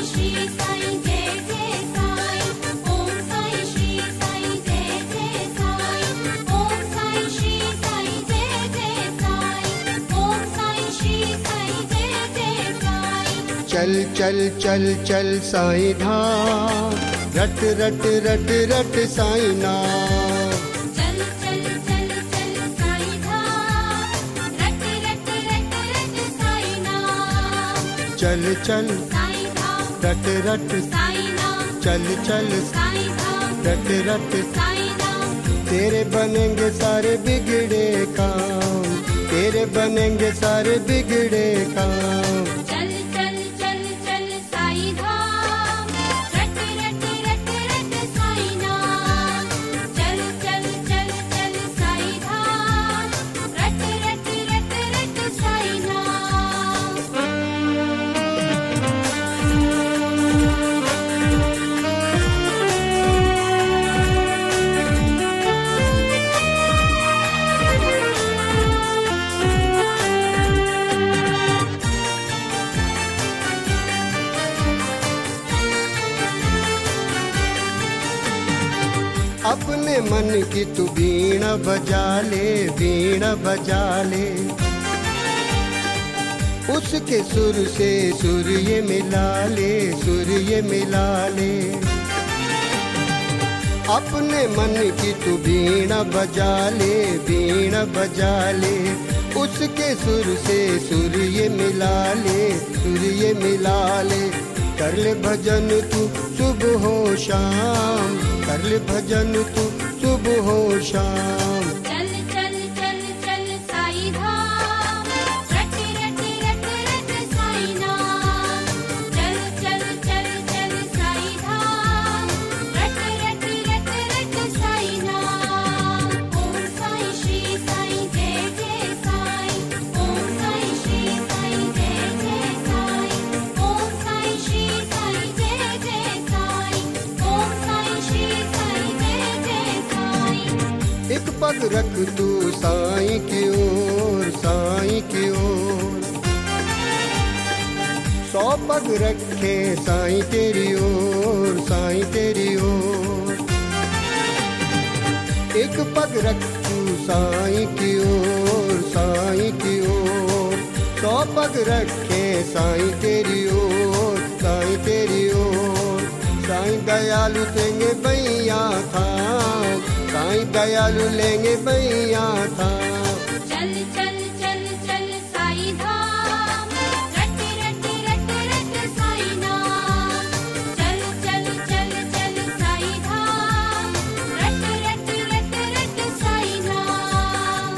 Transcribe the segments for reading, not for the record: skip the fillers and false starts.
श्री साईं जय जय साईं। ओम साईं श्री साईं जय जय साईं। ओम साईं श्री साईं जय जय साईं। ओम साईं श्री साईं जय जय साईं। चल चल चल चल साईं धाम, रट रट रट रट साईं नाम। चल चल चल चल साईं धाम, रट रट रट रट साईं नाम। चल चल साईं धाम, रट रट साईं नाम। चल चल साईं धाम, रट रट, साईं नाम। तेरे बनेंगे सारे बिगड़े काम, तेरे बनेंगे सारे बिगड़े काम। चल चल चल चल साईं धाम, रट रट रट रट साईं नाम। चल चल चल चल साईं धाम, रट रट रट रट साईं नाम। अपने मन की तू वीणा बजा ले, वीणा बजा ले। उसके सुर से सुर ये मिला ले, सुर ये मिला ले। अपने मन की तू वीणा बजा ले, वीणा बजा ले। उसके सुर से सुर ये मिला ले, सुर ये मिला ले। कर ले भजन तू सुबह हो शाम, कर ले भजन तू सुबह हो शाम। चल चल चल चल साईं धाम, रट रट रट रट साईं नाम। चल चल चल चल साईं धाम, रट रट रट रट साईं नाम। ओम साईं श्री साईं जय जय साईं। ओम साईं श्री साईं जय जय साईं। ओम साईं श्री साईं जय जय साईं। ओम साईं श्री साईं जय जय साईं। एक पग रख तू साईं की ओर, साईं की ओर। 100 पग रखे साईं तेरी ओर, साईं तेरी ओर। एक पग रख तू साईं की ओर, साईं की ओर। 100 पग रखे साईं तेरी ओर, साईं तेरी ओर। साईं दयालु देंगे बैया था, साईं दयालु लेंगे बैया था। चल चल चल चल साईं धाम, रट रट रट रट साईं नाम। चल चल चल चल साईं धाम, रट रट रट रट साईं नाम।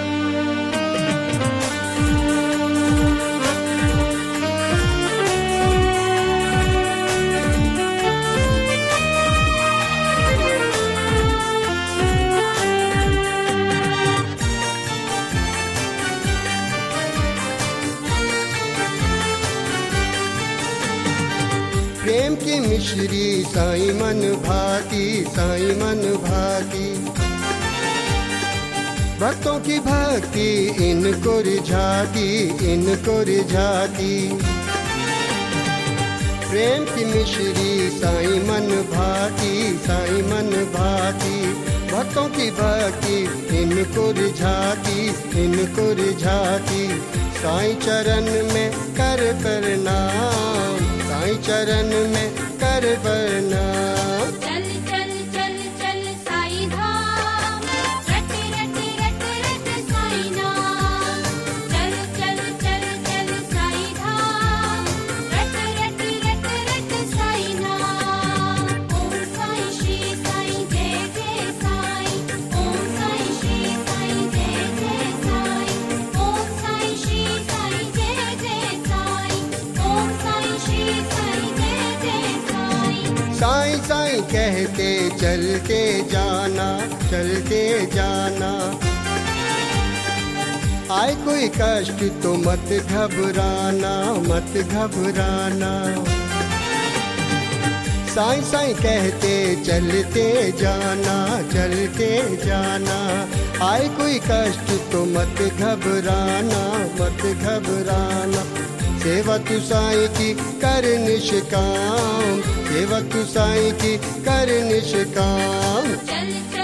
प्रेम की मिश्री साईं मन भाती, साईं मन भाती। भक्तों की भक्ति इनको रिझाती, इनको रिझाती। प्रेम की मिश्री साईं मन भाती, साईं मन भाती। भक्तों की भक्ति इनको रिझाती, इनको रिझाती। साईं चरण में कर प्रणाम, साईं चरण में कर प्रणाम। चल चल चल चल साईं धाम, रट रट रट रट साईं नाम। चल चल चल चल साईं धाम, रट रट रट रट साईं नाम। ओम साईं श्री साईं जय जय साईं। ओम साईं श्री साईं जय जय साईं। ओम साईं श्री साईं जय जय साईं। ओम साईं श्री साईं जय जय साईं। साईं साईं कहते चलते जाना, चलते जाना। आए कोई कष्ट तो मत घबराना, मत घबराना। साईं साईं कहते चलते जाना, चलते जाना। आए कोई कष्ट तो मत घबराना, मत घबराना। सेवा तू साईं की कर निष्काम, सेवा तू साईं की कर निष्काम। चल चल